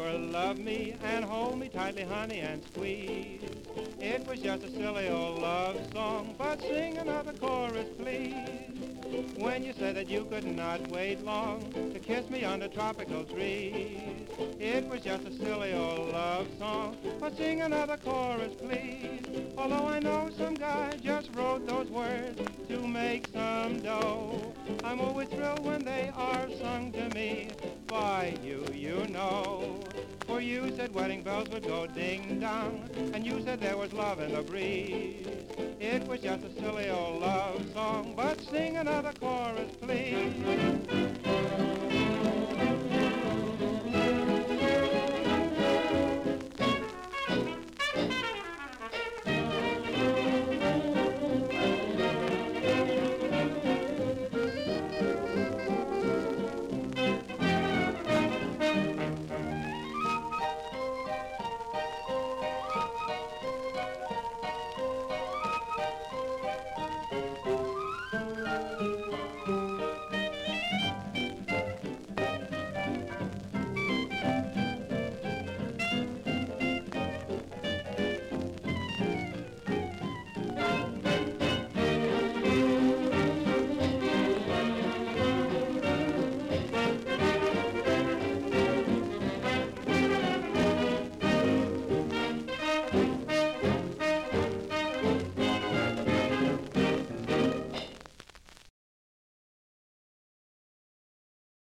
sure love me and hold me tightly, honey, and squeeze. It was just a silly old love song, but sing another chorus, please. When you said that you could not wait long to kiss me under tropical trees. It was just a silly old love song, but sing another chorus, please. Although I know some guy just wrote those words to make some dough, I'm always thrilled when they are sung to me by you, you know. For you said wedding bells would go ding-dong, and you said there was love in the breeze. It was just a silly old love song, but sing another chorus, please.